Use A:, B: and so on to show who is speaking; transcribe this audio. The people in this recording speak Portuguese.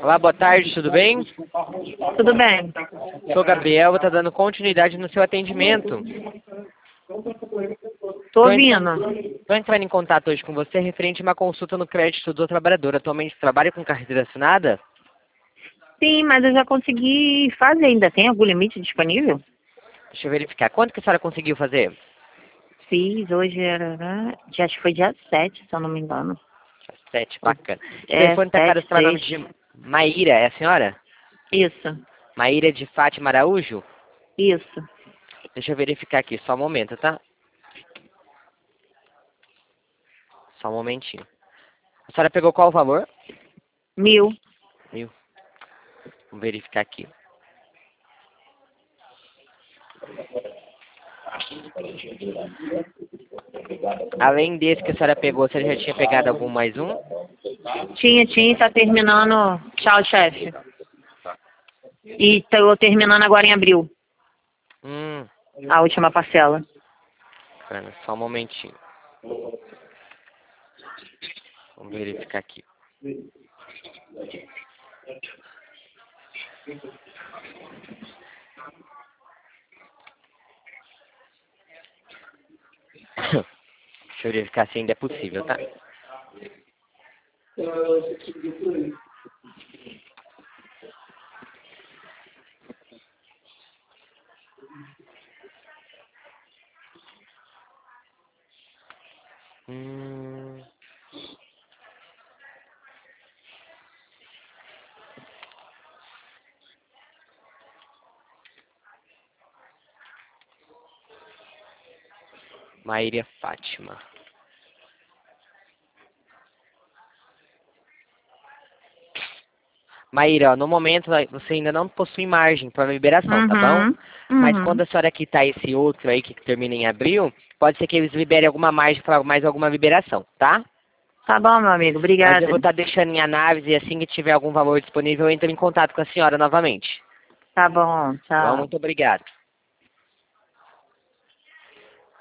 A: Olá, boa tarde, tudo bem?
B: Tudo bem?
A: Sou Gabriel, tá dando continuidade no seu atendimento.
B: Tô
A: Tô
B: ouvindo.
A: entrando em contato hoje com você referente a uma consulta no crédito do trabalhador. Atualmente trabalha com carteira assinada?
B: Sim, mas eu já consegui fazer. Ainda tem algum limite disponível?
A: Deixa eu verificar. Quanto que a senhora conseguiu fazer?
B: Fiz, hoje era, né? Acho que foi dia 7, se eu não me engano.
A: 7, bacana. O
B: É,
A: telefone tá cara,
B: 7,
A: está o nome
B: 6.
A: de Maíra, é a senhora?
B: Isso,
A: Maíra de Fátima Araújo?
B: isso.
A: Deixa eu verificar aqui, só um momento, tá? Só um momentinho. A senhora pegou qual o valor?
B: 1000.
A: 1000. Vamos verificar aqui. Além desse que a senhora pegou, você já tinha pegado algum mais um?
B: Tinha, tá terminando. Tchau, chefe. E tô terminando agora em abril,
A: Hum,
B: a última parcela.
A: bacana, só um momentinho. Vamos verificar aqui. Deixa eu verificar se ainda é possível, tá? Hum... Maíra Fátima. Maíra, ó, no momento você ainda não possui margem para liberação, tá bom?
B: Uhum,
A: Mas quando
B: uhum.
A: a senhora quitar esse outro aí que termina em abril, pode ser que eles liberem alguma margem para mais alguma liberação, tá?
B: Tá bom, meu amigo.
A: Mas eu
B: Obrigada.
A: vou estar deixando em análise e assim que tiver algum valor disponível, eu entro em contato com a senhora novamente.
B: Tá bom,
A: Tá bom?
B: tchau.
A: Muito obrigado.